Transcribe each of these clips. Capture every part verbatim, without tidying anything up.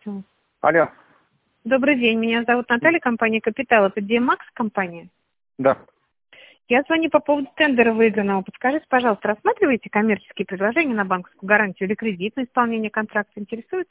слушаю. Алло. Добрый день, меня зовут Наталья, компания «Капитал». Это Диэмакс компания? Да. Я звоню по поводу тендера выигранного. Подскажите, пожалуйста, рассматриваете коммерческие предложения на банковскую гарантию или кредит на исполнение контракта? Интересует?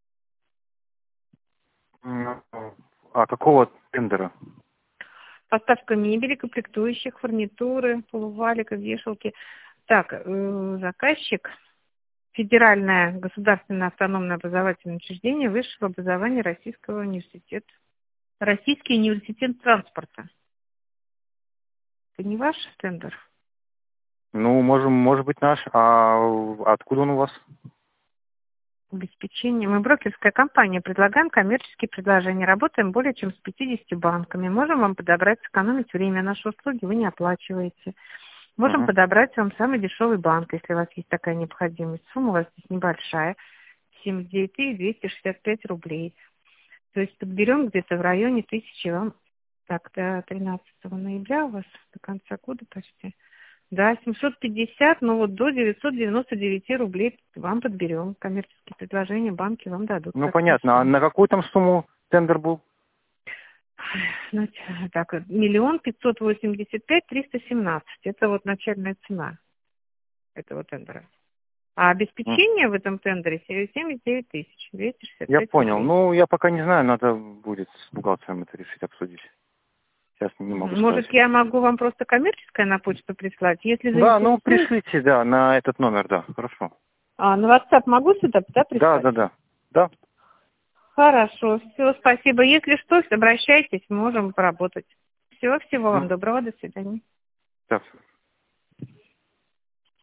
М, А какого тендера? Поставка мебели, комплектующих, фурнитуры, полуваликов, вешалки. Так, э, заказчик – Федеральное государственное автономное образовательное учреждение высшего образования Российского университета. Российский университет транспорта. Это не ваш тендер? Ну, можем, может быть, наш. А откуда он у вас? Обеспечение. Мы брокерская компания, предлагаем коммерческие предложения, работаем более чем с пятьюдесятью банками. Можем вам подобрать, сэкономить время. Наши услуги вы не оплачиваете. Можем Угу. подобрать вам самый дешевый банк, если у вас есть такая необходимость. Сумма у вас здесь небольшая, семьдесят девять тысяч двести шестьдесят пять рублей. То есть подберем где-то в районе тысячи вам, так, до тринадцатого ноября у вас, до конца года почти. Да, семьсот пятьдесят, но вот до девятьсот девяносто девять рублей вам подберем. Коммерческие предложения банки вам дадут. Ну, Как это понятно. А всё. на какую там сумму тендер был? Значит, так, миллион пятьсот восемьдесят пять триста семнадцать. Это вот начальная цена этого тендера. А М, обеспечение в этом тендере семьдесят девять тысяч двести шестьдесят Я пять понял. рублей. Ну, я пока не знаю, надо будет с бухгалтером это решить, обсудить. Сейчас не могу Мгм. сказать. Может, я могу вам просто коммерческое на почту прислать, если Да, ну, заинтересует. пришлите, да, на этот номер, да, хорошо. А, на WhatsApp могу сюда, да, Да, прислать? да, да. Да. Хорошо, все, спасибо. Если что, обращайтесь, можем поработать. Всего, всего вам М, доброго, до свидания. Так.